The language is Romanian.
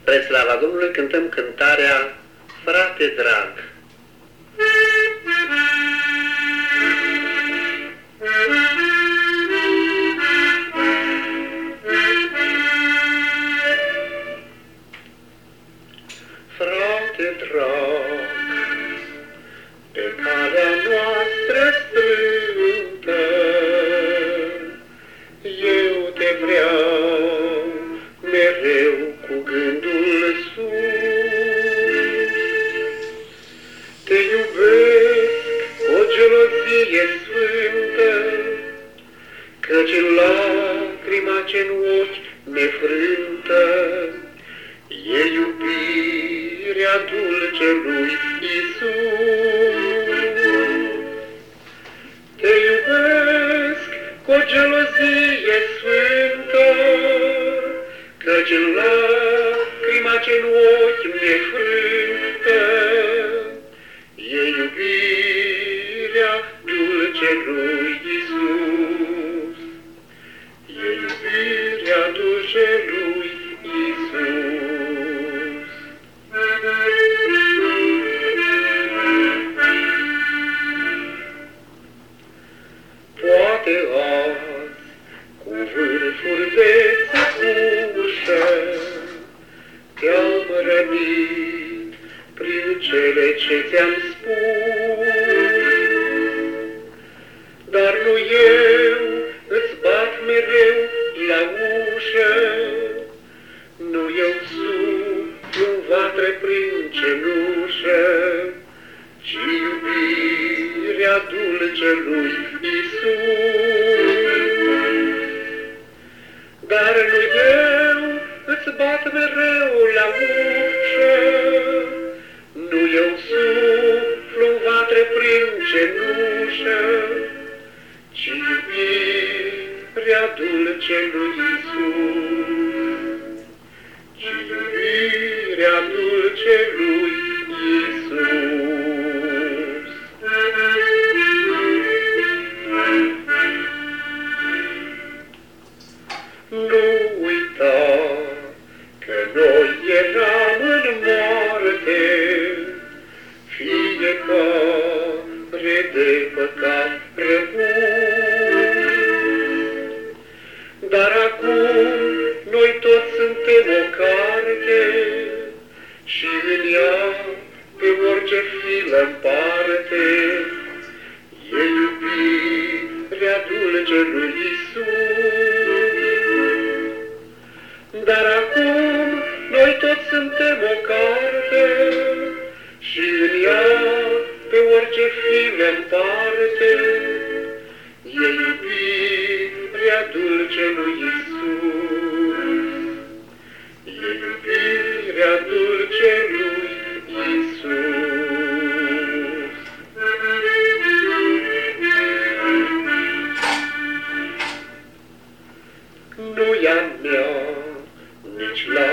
Spre slava Domnului cântăm cântarea Frate drag. Frate drag, pe calea noastră strântă, eu te vreau mereu cu gândul sus. Te iubesc cu o gelozie sfântă, căci în lacrima ce-n ochi nefrântă e iubirea dulce lui Iisus. Te iubesc cu o gelozie sfântă, căci în lacrima ce-n ochi nefrântă e iubirea dulce lui Iisus. E iubirea dulce lui Iisus. Poate azi, cu vârfuri de țăpușă, te-am rănit prin cele ce ți-am spus. Dar nu eu îți bat mereu la ușă, nu eu suflu în vatră prin cenușă, ci iubirea dulce lui Iisus. Dar nu eu îți bat mereu la ușă, nu eu suflu în vatră prin cenușă, ci iubirea dulce lui Iisus. Ci iubirea dulce lui Iisus. Nu uita că noi eram în moarte, fiecare de păcat răpus. Dar acum noi toți suntem o carte și în ea pe orice filă în parte e iubirea dulce lui Iisus. Dar acum noi toți suntem o carte și în ea pe orice filă în parte e iubirea dulce lui Iisus. E iubirea dulce lui Iisus. Nu e a mea, nici la